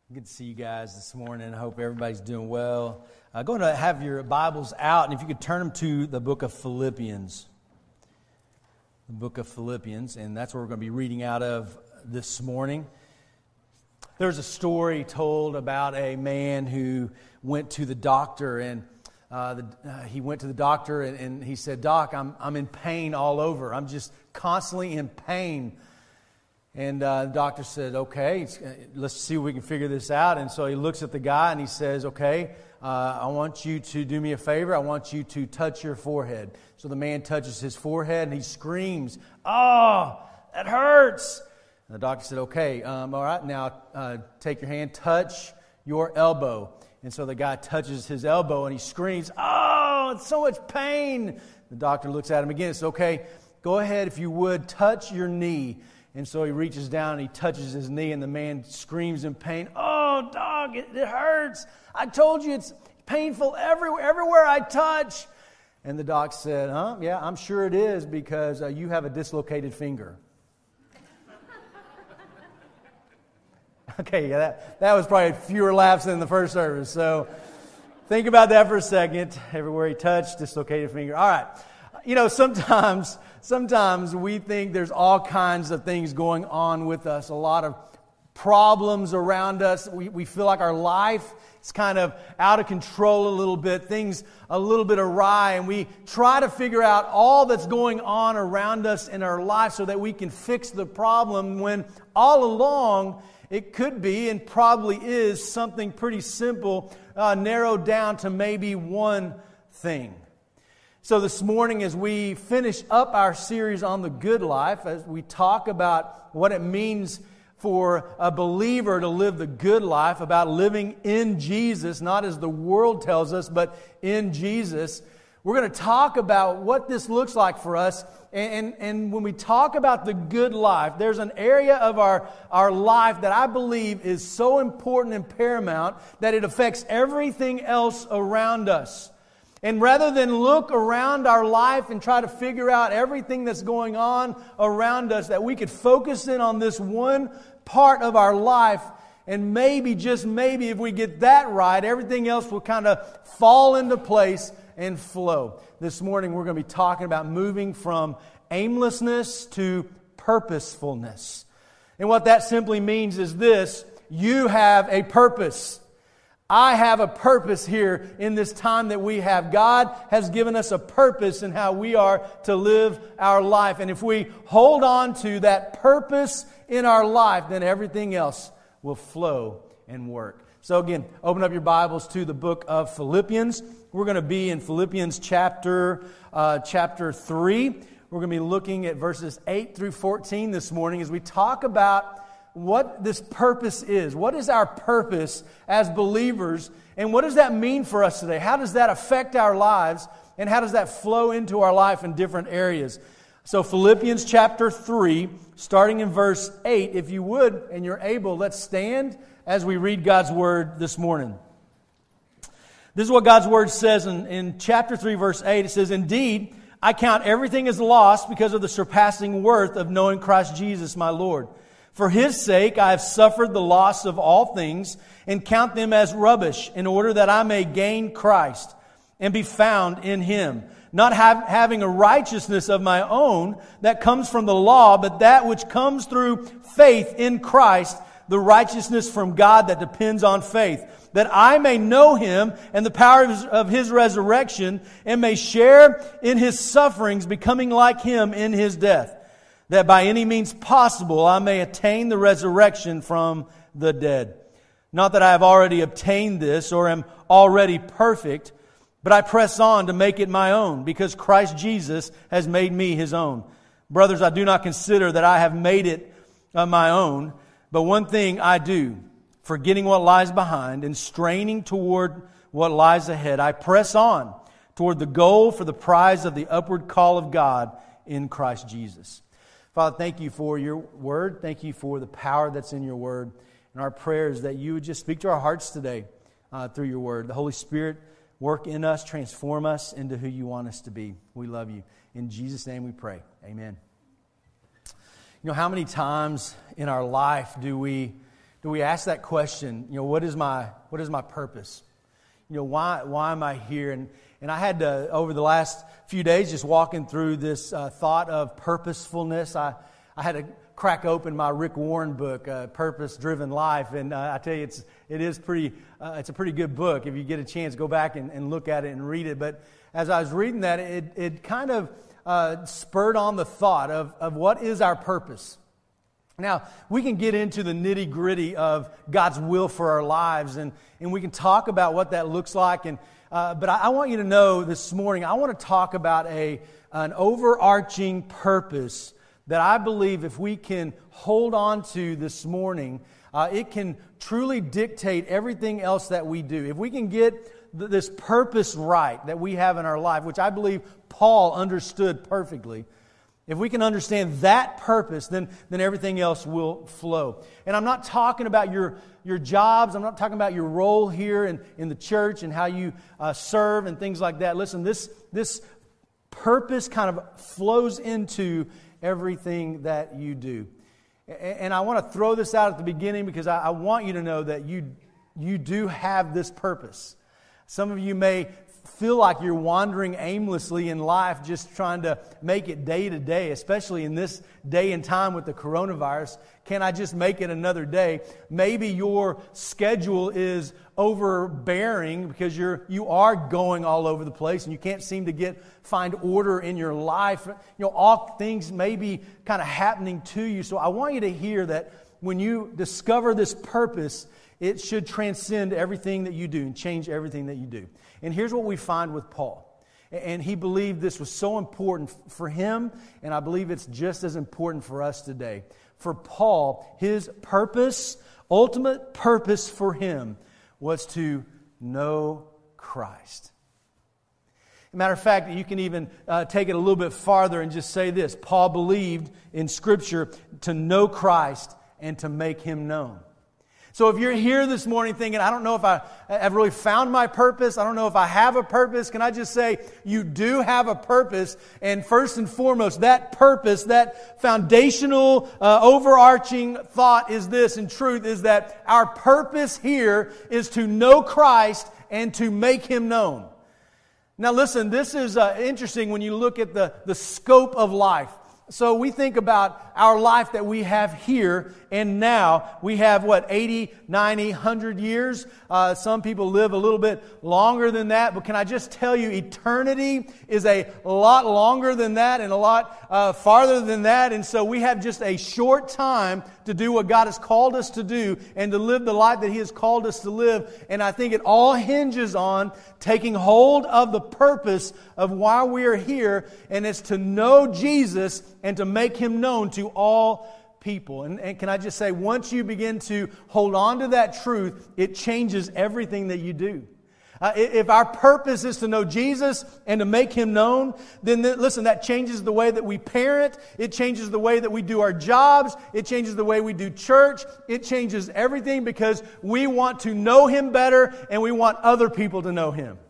Good to see you guys this morning. I hope everybody's doing well. Going to have your Bibles out, and if you could turn them to the book of Philippians. The book of Philippians, and that's what we're going to be reading out of this morning. There's a story told about a man who went to the doctor, and he went to the doctor, and he said, "Doc, I'm in pain all over. I'm just constantly in pain." And the doctor said, "Okay, let's see if we can figure this out." And so he looks at the guy and he says, "Okay, I want you to do me a favor. I want you to touch your forehead." So the man touches his forehead and he screams, "Oh, that hurts!" And the doctor said, "Okay, all right, now take your hand, touch your elbow." And so the guy touches his elbow and he screams, "Oh, it's so much pain!" The doctor looks at him again and says, "Okay, go ahead, if you would, touch your knee." And so he reaches down and he touches his knee, and the man screams in pain, "Oh, dog, it hurts. I told you it's painful everywhere I touch." And the doc said, "Yeah, I'm sure it is because you have a dislocated finger." Okay, yeah, that was probably fewer laughs than the first service. So think about that for a second. Everywhere he touched, dislocated finger. All right. You know, sometimes we think there's all kinds of things going on with us, a lot of problems around us. We feel like our life is kind of out of control a little bit, things a little bit awry, and we try to figure out all that's going on around us in our life so that we can fix the problem, when all along it could be and probably is something pretty simple, narrowed down to maybe one thing. So this morning, as we finish up our series on the good life, as we talk about what it means for a believer to live the good life, about living in Jesus, not as the world tells us, but in Jesus, we're going to talk about what this looks like for us. And when we talk about the good life, there's an area of our life that I believe is so important and paramount that it affects everything else around us. And rather than look around our life and try to figure out everything that's going on around us, that we could focus in on this one part of our life, and maybe, just maybe, if we get that right, everything else will kind of fall into place and flow. This morning we're going to be talking about moving from aimlessness to purposefulness. And what that simply means is this: you have a purpose. I have a purpose here in this time that we have. God has given us a purpose in how we are to live our life. And if we hold on to that purpose in our life, then everything else will flow and work. So again, open up your Bibles to the book of Philippians. We're going to be in Philippians chapter 3. We're going to be looking at verses 8 through 14 this morning as we talk about what this purpose is. What is our purpose as believers? And what does that mean for us today? How does that affect our lives? And how does that flow into our life in different areas? So Philippians chapter 3, starting in verse 8, if you would and you're able, let's stand as we read God's Word this morning. This is what God's Word says in chapter 3, verse 8. It says, "Indeed, I count everything as lost because of the surpassing worth of knowing Christ Jesus my Lord. For His sake I have suffered the loss of all things and count them as rubbish, in order that I may gain Christ and be found in Him, not having a righteousness of my own that comes from the law, but that which comes through faith in Christ, the righteousness from God that depends on faith, that I may know Him and the power of His resurrection, and may share in His sufferings, becoming like Him in His death, that by any means possible I may attain the resurrection from the dead. Not that I have already obtained this or am already perfect, but I press on to make it my own, because Christ Jesus has made me His own. Brothers, I do not consider that I have made it my own, but one thing I do, forgetting what lies behind and straining toward what lies ahead, I press on toward the goal for the prize of the upward call of God in Christ Jesus." Father, thank You for Your Word. Thank You for the power that's in Your Word. And our prayer is that You would just speak to our hearts today through Your Word. The Holy Spirit, work in us, transform us into who You want us to be. We love You. In Jesus' name we pray. Amen. You know, how many times in our life do we do we ask that question, what is my purpose? Why am I here? And I had to, over the last few days, just walking through this thought of purposefulness, I had to crack open my Rick Warren book, Purpose Driven Life, and I tell you, it's a pretty good book. If you get a chance, go back and look at it and read it. But as I was reading that, it kind of spurred on the thought of what is our purpose. Now, we can get into the nitty-gritty of God's will for our lives, and we can talk about what that looks like. But I want you to know this morning, I want to talk about an overarching purpose that I believe if we can hold on to this morning, it can truly dictate everything else that we do. If we can get this purpose right that we have in our life, which I believe Paul understood perfectly, if we can understand that purpose, then everything else will flow. And I'm not talking about your jobs. I'm not talking about your role here in the church and how you serve and things like that. Listen, this purpose kind of flows into everything that you do. And I want to throw this out at the beginning because I want you to know that you do have this purpose. Some of you may feel like you're wandering aimlessly in life, just trying to make it day to day, especially in this day and time with the coronavirus. Can I just make it another day? Maybe your schedule is overbearing because you are going all over the place and you can't seem to find order in your life. All things may be kind of happening to you. So I want you to hear that when you discover this purpose, it should transcend everything that you do and change everything that you do. And here's what we find with Paul. And he believed this was so important for him, and I believe it's just as important for us today. For Paul, his purpose, ultimate purpose for him, was to know Christ. As a matter of fact, you can even take it a little bit farther and just say this. Paul believed in Scripture to know Christ and to make Him known. So if you're here this morning thinking, I don't know if I've really found my purpose, I don't know if I have a purpose, can I just say you do have a purpose, and first and foremost, that purpose, that foundational, overarching thought is this, in truth, is that our purpose here is to know Christ and to make Him known. Now listen, this is interesting when you look at the scope of life. So we think about our life that we have here and now. We have, 80, 90, 100 years? Some people live a little bit longer than that. But can I just tell you, eternity is a lot longer than that and a lot farther than that. And so we have just a short time to do what God has called us to do and to live the life that He has called us to live. And I think it all hinges on taking hold of the purpose of why we are here, and it's to know Jesus and to make Him known to all people. And can I just say, once you begin to hold on to that truth, it changes everything that you do. If our purpose is to know Jesus and to make Him known, then listen, that changes the way that we parent. It changes the way that we do our jobs. It changes the way we do church. It changes everything because we want to know Him better and we want other people to know Him.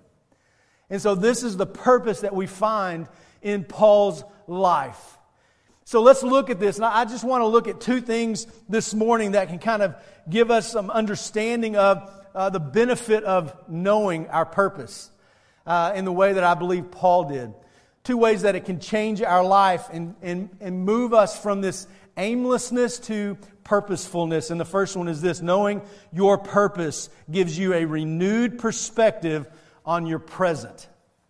And so this is the purpose that we find in Paul's life. So let's look at this. And I just want to look at two things this morning that can kind of give us some understanding of the benefit of knowing our purpose in the way that I believe Paul did. Two ways that it can change our life and move us from this aimlessness to purposefulness. And the first one is this: knowing your purpose gives you a renewed perspective on your present.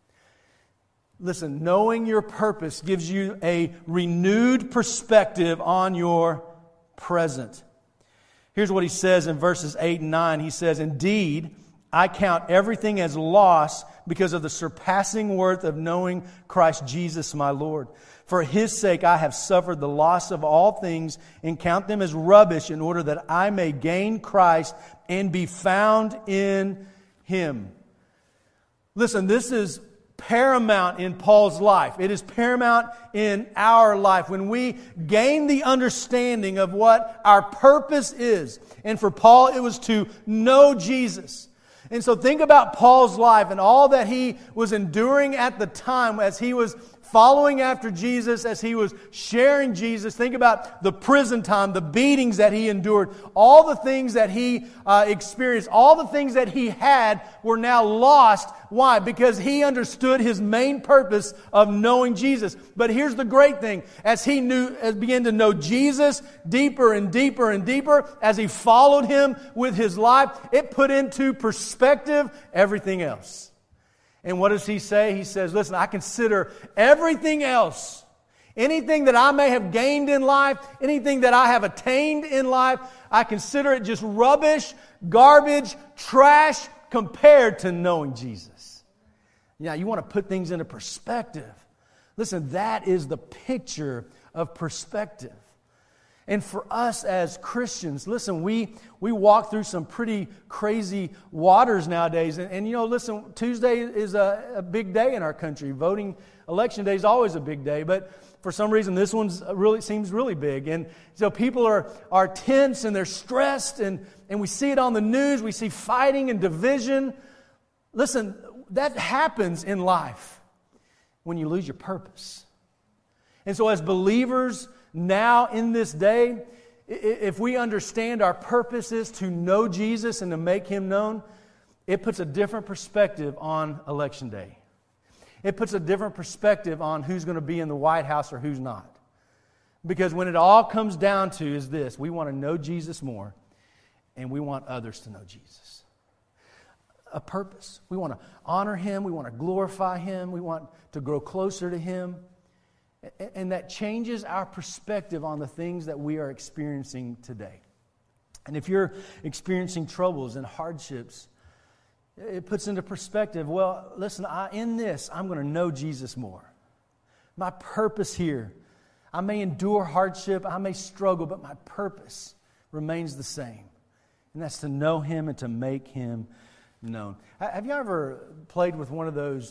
Listen, knowing your purpose gives you a renewed perspective on your present. Here's what he says in verses 8 and 9. He says, "Indeed, I count everything as loss because of the surpassing worth of knowing Christ Jesus my Lord. For His sake I have suffered the loss of all things and count them as rubbish in order that I may gain Christ and be found in Him." Listen, this is paramount in Paul's life. It is paramount in our life when we gain the understanding of what our purpose is. And for Paul, it was to know Jesus. And so think about Paul's life and all that he was enduring at the time as he was following after Jesus, as he was sharing Jesus. Think about the prison time, the beatings that he endured, all the things that he experienced, all the things that he had were now lost. Why? Because he understood his main purpose of knowing Jesus. But here's the great thing. As he began to know Jesus deeper and deeper and deeper, as he followed him with his life, it put into perspective everything else. And what does he say? He says, listen, I consider everything else, anything that I may have gained in life, anything that I have attained in life, I consider it just rubbish, garbage, trash, compared to knowing Jesus. Yeah, you want to put things into perspective. Listen, that is the picture of perspective. And for us as Christians, listen, we walk through some pretty crazy waters nowadays. And listen, Tuesday is a big day in our country. Election day is always a big day. But for some reason, this one's really seems really big. And so people are tense and they're stressed. And we see it on the news. We see fighting and division. Listen, that happens in life when you lose your purpose. And so as believers, now in this day, if we understand our purpose is to know Jesus and to make Him known, it puts a different perspective on Election Day. It puts a different perspective on who's going to be in the White House or who's not. Because when it all comes down to is this, we want to know Jesus more and we want others to know Jesus. A purpose. We want to honor Him. We want to glorify Him. We want to grow closer to Him. And that changes our perspective on the things that we are experiencing today. And if you're experiencing troubles and hardships, it puts into perspective, well, listen, in this, I'm going to know Jesus more. My purpose here, I may endure hardship, I may struggle, but my purpose remains the same. And that's to know Him and to make Him known. Have you ever played with one of those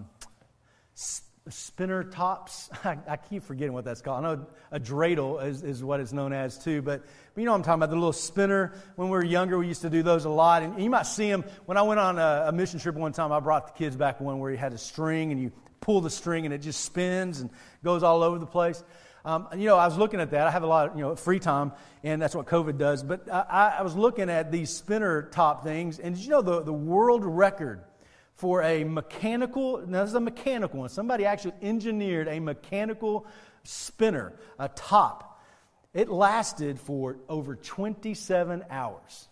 spinner tops? I keep forgetting what that's called. I know a dreidel is what it's known as too, but you know what I'm talking about, the little spinner. When we were younger, we used to do those a lot. And you might see them. When I went on a mission trip one time, I brought the kids back one where you had a string and you pull the string and it just spins and goes all over the place. I was looking at that. I have a lot of free time, and that's what COVID does. But I was looking at these spinner top things, and did you know the world record for a mechanical, now this is a mechanical one, somebody actually engineered a mechanical spinner, a top. It lasted for over 27 hours.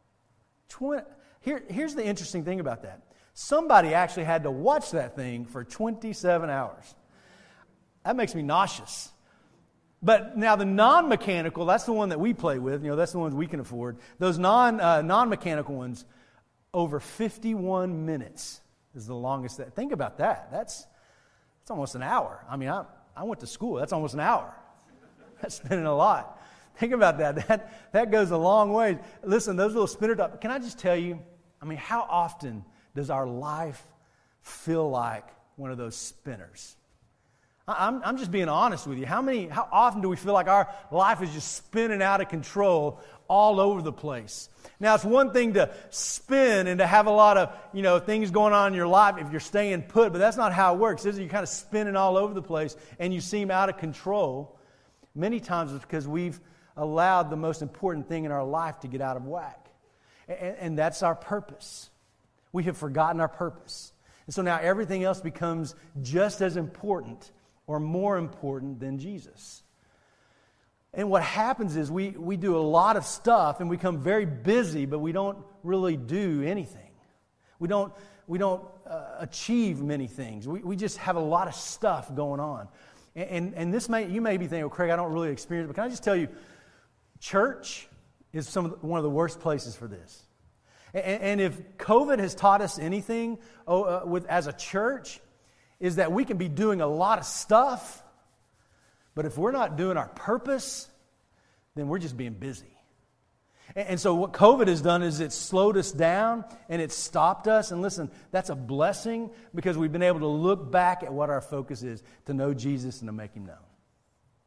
Here's the interesting thing about that. Somebody actually had to watch that thing for 27 hours. That makes me nauseous. But now the non-mechanical, that's the one that we play with, that's the ones we can afford. Those non-mechanical ones, over 51 minutes is the longest. Think about that. That's almost an hour. I mean, I went to school. That's almost an hour. That's spending a lot. Think about that. That goes a long way. Listen, those little spinner tops. Can I just tell you, how often does our life feel like one of those spinners? I'm just being honest with you. How often do we feel like our life is just spinning out of control all over the place? Now, it's one thing to spin and to have a lot of, things going on in your life if you're staying put, but that's not how it works, is it? You're kind of spinning all over the place and you seem out of control. Many times it's because we've allowed the most important thing in our life to get out of whack. And that's our purpose. We have forgotten our purpose. And so now everything else becomes just as important or more important than Jesus. And what happens is we do a lot of stuff and we become very busy, but we don't really do anything. We don't achieve many things. We just have a lot of stuff going on. And this you may be thinking, well, Craig, I don't really experience it, but can I just tell you, church is one of the worst places for this. And if COVID has taught us anything as a church, is that we can be doing a lot of stuff, but if we're not doing our purpose, then we're just being busy. And so what COVID has done is it's slowed us down and it's stopped us. And listen, that's a blessing because we've been able to look back at what our focus is, to know Jesus and to make Him known.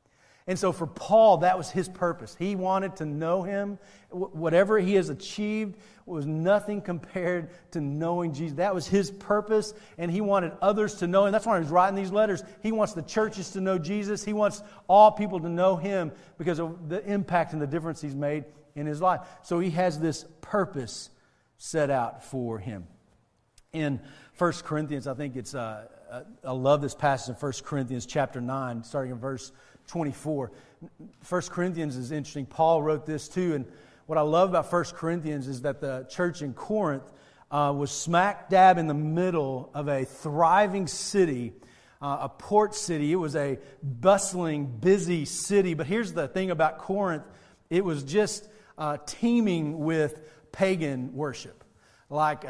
And so for Paul, that was his purpose. He wanted to know Him. Whatever he has achieved was nothing compared to knowing Jesus. That was his purpose, and he wanted others to know Him. That's why he's writing these letters. He wants the churches to know Jesus. He wants all people to know Him because of the impact and the difference He's made in his life. So he has this purpose set out for him. In 1 Corinthians, I think it's, I love this passage in 1 Corinthians chapter 9, starting in verse 24. 1 Corinthians is interesting. Paul wrote this too, and what I love about 1 Corinthians is that the church in Corinth was smack dab in the middle of a thriving city, a port city. It was a bustling, busy city. But here's the thing about Corinth. It was just teeming with pagan worship. Like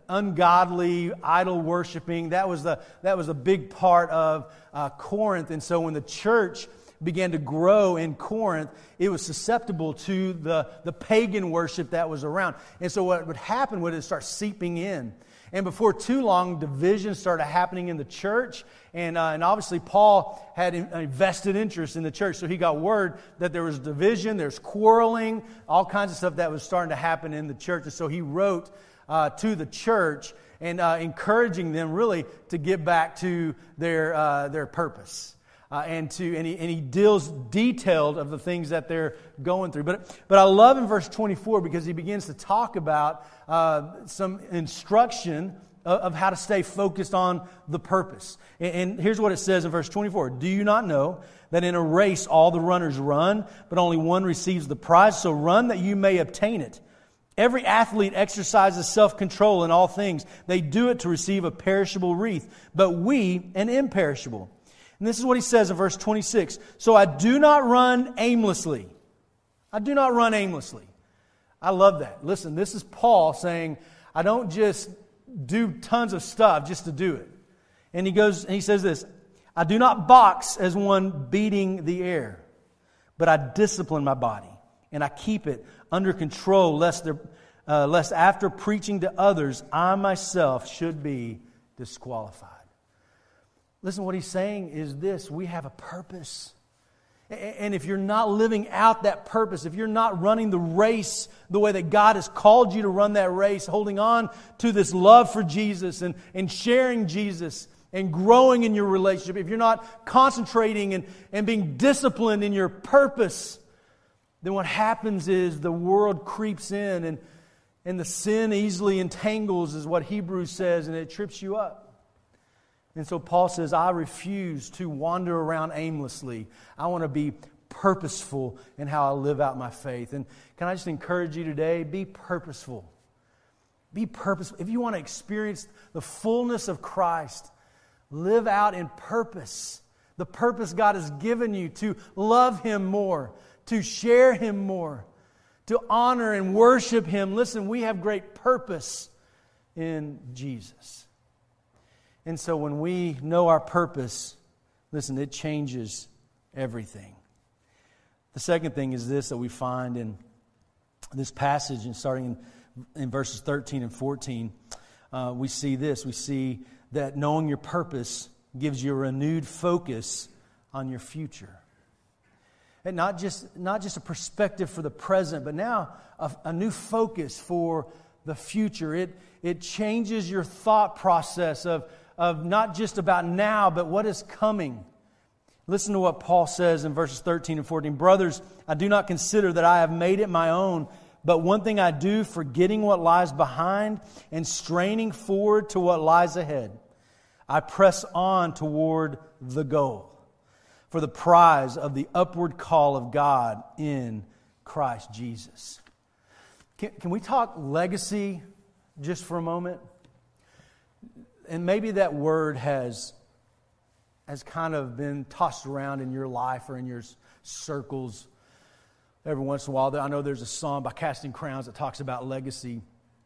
ungodly idol worshiping. That was a big part of Corinth. And so when the church began to grow in Corinth, it was susceptible to the pagan worship that was around. And so what would happen would it start seeping in. And before too long, divisions started happening in the church. And obviously Paul had a vested interest in the church. So he got word that there was division, there's quarreling, all kinds of stuff that was starting to happen in the church. And so he wrote to the church and encouraging them really to get back to their purpose. And he deals detailed of the things that they're going through. But I love in verse 24 because he begins to talk about some instruction of how to stay focused on the purpose. And here's what it says in verse 24. Do you not know that in a race all the runners run, but only one receives the prize? So run that you may obtain it. Every athlete exercises self-control in all things. They do it to receive a perishable wreath, but we an imperishable. And this is what he says in verse 26. So I do not run aimlessly. I do not run aimlessly. I love that. Listen, this is Paul saying, I don't just do tons of stuff just to do it. And he says this, I do not box as one beating the air, but I discipline my body, and I keep it under control, lest after preaching to others, I myself should be disqualified. Listen, what he's saying is this: we have a purpose. And if you're not living out that purpose, if you're not running the race the way that God has called you to run that race, holding on to this love for Jesus and sharing Jesus and growing in your relationship, if you're not concentrating and being disciplined in your purpose, then what happens is the world creeps in and the sin easily entangles, is what Hebrews says, and it trips you up. And so Paul says, I refuse to wander around aimlessly. I want to be purposeful in how I live out my faith. And can I just encourage you today, be purposeful. Be purposeful. If you want to experience the fullness of Christ, live out in purpose. The purpose God has given you to love Him more, to share Him more, to honor and worship Him. Listen, we have great purpose in Jesus. And so when we know our purpose, listen, it changes everything. The second thing is this that we find in this passage, and starting in verses 13 and 14, we see this. We see that knowing your purpose gives you a renewed focus on your future. And not just a perspective for the present, but now a new focus for the future. It changes your thought process of not just about now, but what is coming. Listen to what Paul says in verses 13 and 14. Brothers, I do not consider that I have made it my own, but one thing I do, forgetting what lies behind and straining forward to what lies ahead, I press on toward the goal, for the prize of the upward call of God in Christ Jesus. Can we talk legacy just for a moment? And maybe that word has kind of been tossed around in your life or in your circles every once in a while. I know there's a song by Casting Crowns that talks about legacy.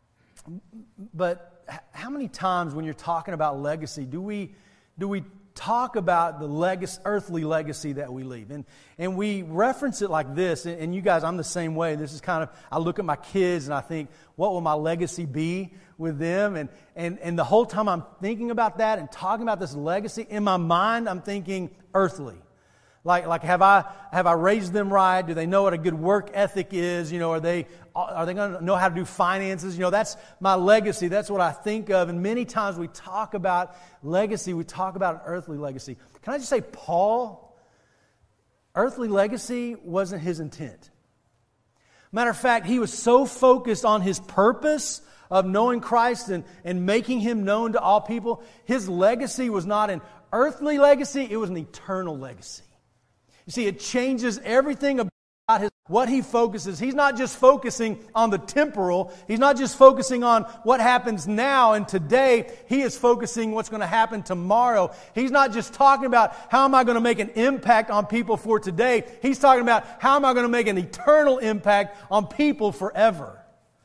But how many times when you're talking about legacy do we talk about the earthly legacy that we leave? And we reference it like this, and you guys, I'm the same way. This is kind of, I look at my kids and I think, what will my legacy be with them? And the whole time I'm thinking about that and talking about this legacy, in my mind I'm thinking earthly. Like have I raised them right? Do they know what a good work ethic is? Are they going to know how to do finances? That's my legacy. That's what I think of. And many times we talk about legacy, we talk about an earthly legacy. Can I just say, Paul, earthly legacy wasn't his intent. Matter of fact, he was so focused on his purpose of knowing Christ and making Him known to all people. His legacy was not an earthly legacy, it was an eternal legacy. You see, it changes everything about what he focuses. He's not just focusing on the temporal. He's not just focusing on what happens now and today. He is focusing what's going to happen tomorrow. He's not just talking about how am I going to make an impact on people for today. He's talking about how am I going to make an eternal impact on people forever.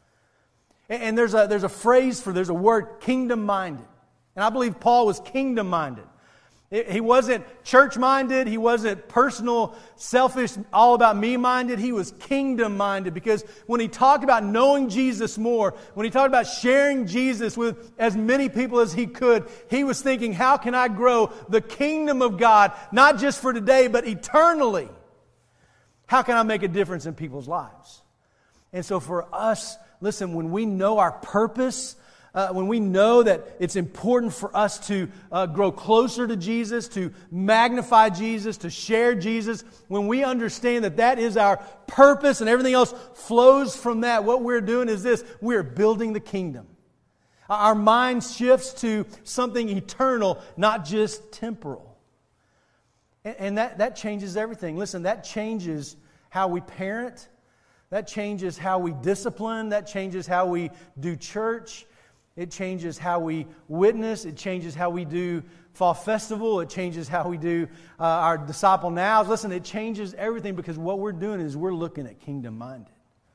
And there's a word, kingdom-minded. And I believe Paul was kingdom-minded. He wasn't church-minded. He wasn't personal, selfish, all about me-minded. He was kingdom-minded, because when he talked about knowing Jesus more, when he talked about sharing Jesus with as many people as he could, he was thinking, how can I grow the kingdom of God, not just for today, but eternally? How can I make a difference in people's lives? And so for us, listen, when we know our purpose, when we know that it's important for us to grow closer to Jesus, to magnify Jesus, to share Jesus, when we understand that that is our purpose and everything else flows from that, what we're doing is this: we're building the kingdom. Our mind shifts to something eternal, not just temporal. And that changes everything. Listen, that changes how we parent. That changes how we discipline. That changes how we do church. It changes how we witness. It changes how we do Fall Festival. It changes how we do our Disciple Nows. Listen, it changes everything, because what we're doing is we're looking at kingdom-minded.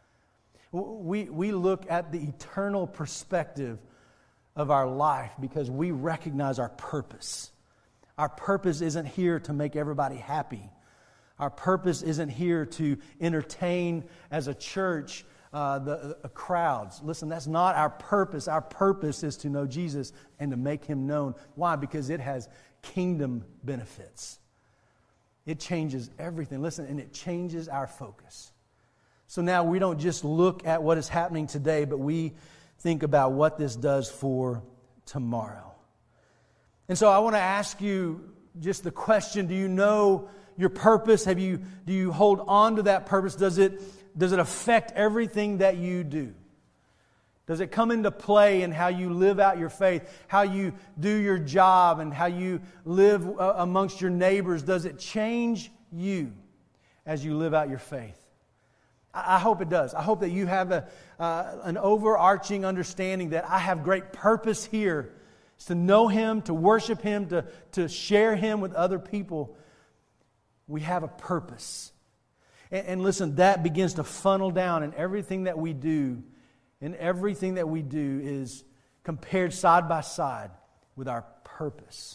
We look at the eternal perspective of our life because we recognize our purpose. Our purpose isn't here to make everybody happy. Our purpose isn't here to entertain as a church the crowds. Listen, that's not our purpose. Our purpose is to know Jesus and to make Him known. Why? Because it has kingdom benefits. It changes everything. Listen, and it changes our focus. So now we don't just look at what is happening today, but we think about what this does for tomorrow. And so I want to ask you just the question: do you know your purpose? Do you hold on to that purpose? Does it affect everything that you do? Does it come into play in how you live out your faith, how you do your job, and how you live amongst your neighbors? Does it change you as you live out your faith? I hope it does. I hope that you have an overarching understanding that I have great purpose here. It's to know Him, to worship Him, to share Him with other people. We have a purpose. And listen, that begins to funnel down in everything that we do. And everything that we do is compared side by side with our purpose.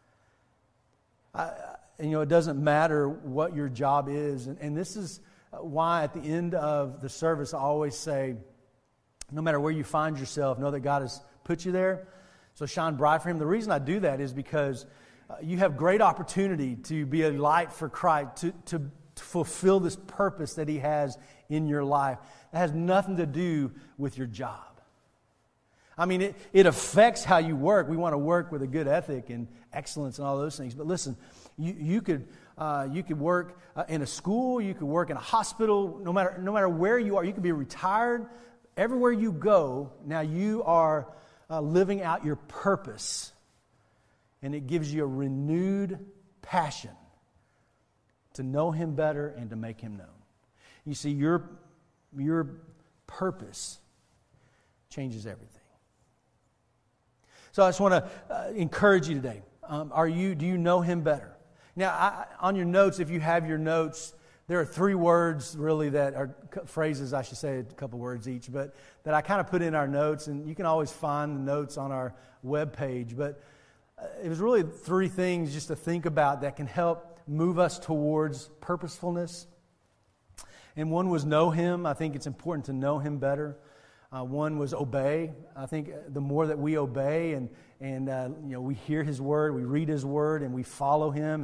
It doesn't matter what your job is. And this is why at the end of the service I always say, no matter where you find yourself, know that God has put you there. So shine bright for Him. The reason I do that is because you have great opportunity to be a light for Christ, to fulfill this purpose that He has in your life. It has nothing to do with your job. I mean, it affects how you work. We want to work with a good ethic and excellence and all those things. But listen, you could work in a school. You could work in a hospital. No matter where you are, you could be retired. Everywhere you go, now you are living out your purpose, and it gives you a renewed passion to know Him better and to make Him known. You see, your purpose changes everything. So I just want to encourage you today. Do you know Him better? Now, on your notes, if you have your notes, there are 3 words really that are phrases, I should say a couple words each, but that I kind of put in our notes, and you can always find the notes on our webpage. But it was really 3 things just to think about that can help move us towards purposefulness. And one was know Him. I think it's important to know Him better. One was obey. I think the more that we obey and we hear His Word, we read His Word, and we follow Him, and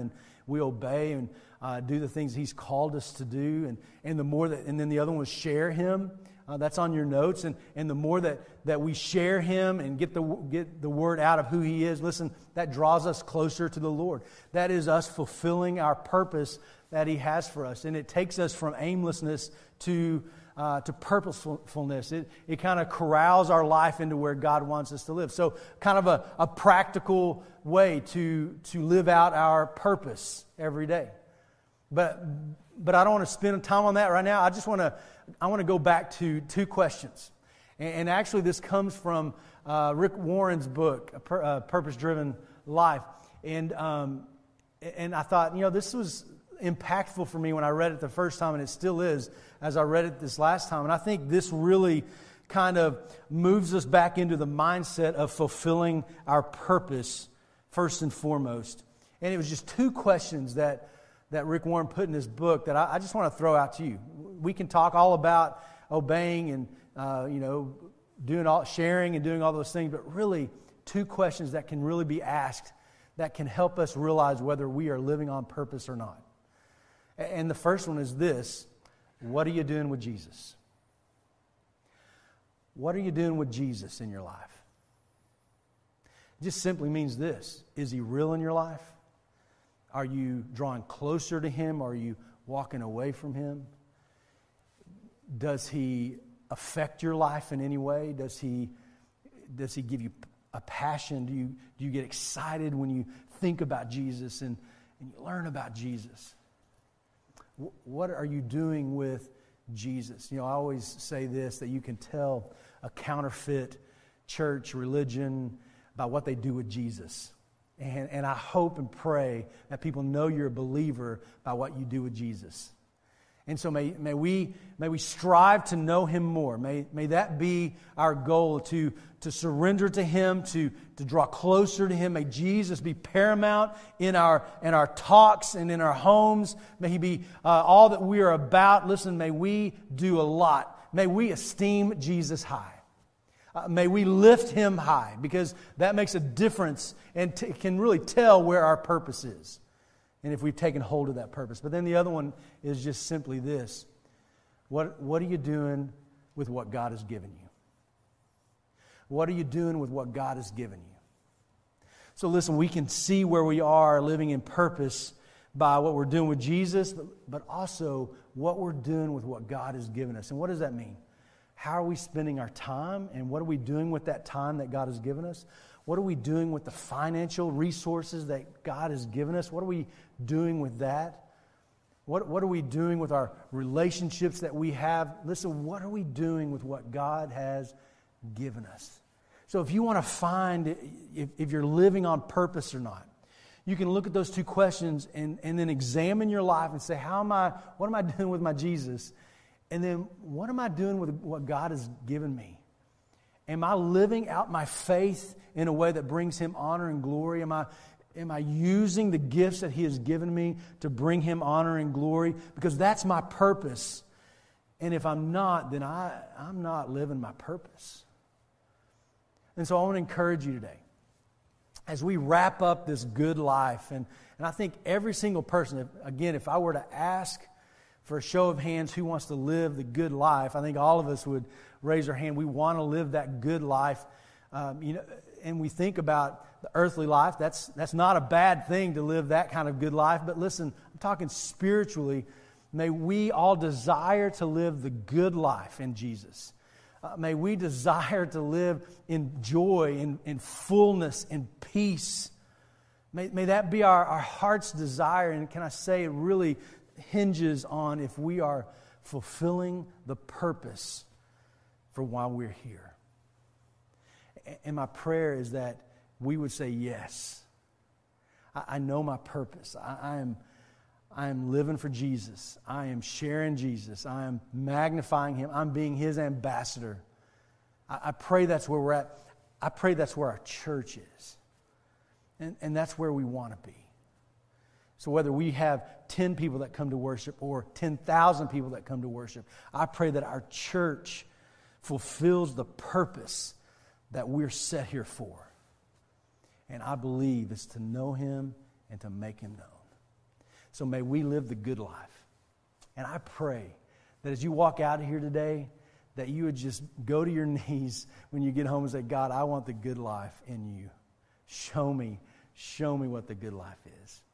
we obey and do the things He's called us to do. And the more that, and then the other one was share Him. That's on your notes. And the more that we share Him and get the word out of who He is, listen, that draws us closer to the Lord. That is us fulfilling our purpose that He has for us. And it takes us from aimlessness to purposefulness. It kind of corrals our life into where God wants us to live. So kind of a practical way to live out our purpose every day. But I don't want to spend time on that right now. I want to go back to two questions. And actually this comes from Rick Warren's book, Purpose Driven Life. And I thought, this was impactful for me when I read it the first time, and it still is as I read it this last time. And I think this really kind of moves us back into the mindset of fulfilling our purpose first and foremost. And it was just two questions that Rick Warren put in his book that I just want to throw out to you. We can talk all about obeying and sharing and doing all those things, but really two questions that can really be asked that can help us realize whether we are living on purpose or not. And the first one is this: what are you doing with Jesus? What are you doing with Jesus in your life? It just simply means this: is He real in your life? Are you drawing closer to Him? Are you walking away from Him? Does He affect your life in any way? Does He give you a passion? Do you get excited when you think about Jesus and you learn about Jesus? What are you doing with Jesus? I always say this, that you can tell a counterfeit church, religion, by what they do with Jesus. And I hope and pray that people know you're a believer by what you do with Jesus. And so may we strive to know Him more. May that be our goal, to surrender to Him, to draw closer to Him. May Jesus be paramount in our talks and in our homes. May He be all that we are about. Listen, may we do a lot. May we esteem Jesus high. May we lift Him high, because that makes a difference and can really tell where our purpose is and if we've taken hold of that purpose. But then the other one is just simply this: what are you doing with what God has given you? What are you doing with what God has given you? So listen, we can see where we are living in purpose by what we're doing with Jesus, but also what we're doing with what God has given us. And what does that mean? How are we spending our time, and what are we doing with that time that God has given us? What are we doing with the financial resources that God has given us? What are we doing with that? What are we doing with our relationships that we have? Listen, what are we doing with what God has given us? So if you want to find if you're living on purpose or not, you can look at those two questions and then examine your life and say, what am I doing with my Jesus? And then what am I doing with what God has given me? Am I living out my faith in a way that brings Him honor and glory? Am I using the gifts that He has given me to bring Him honor and glory? Because that's my purpose. And if I'm not, then I'm not living my purpose. And so I want to encourage you today, as we wrap up this good life, and I think every single person, if I were to ask for a show of hands who wants to live the good life, I think all of us would raise our hand. We want to live that good life. And we think about the earthly life. That's not a bad thing to live that kind of good life. But listen, I'm talking spiritually. May we all desire to live the good life in Jesus. May we desire to live in joy, in fullness, in peace. May that be our heart's desire. And can I say, it really hinges on if we are fulfilling the purpose for why we're here. And my prayer is that we would say yes. I know my purpose. I am living for Jesus. I am sharing Jesus. I am magnifying Him. I'm being His ambassador. I pray that's where we're at. I pray that's where our church is. And that's where we want to be. So whether we have 10 people that come to worship or 10,000 people that come to worship, I pray that our church fulfills the purpose that we're set here for. And I believe it's to know Him and to make Him known. So may we live the good life. And I pray that as you walk out of here today, that you would just go to your knees when you get home and say, God, I want the good life in you. Show me what the good life is.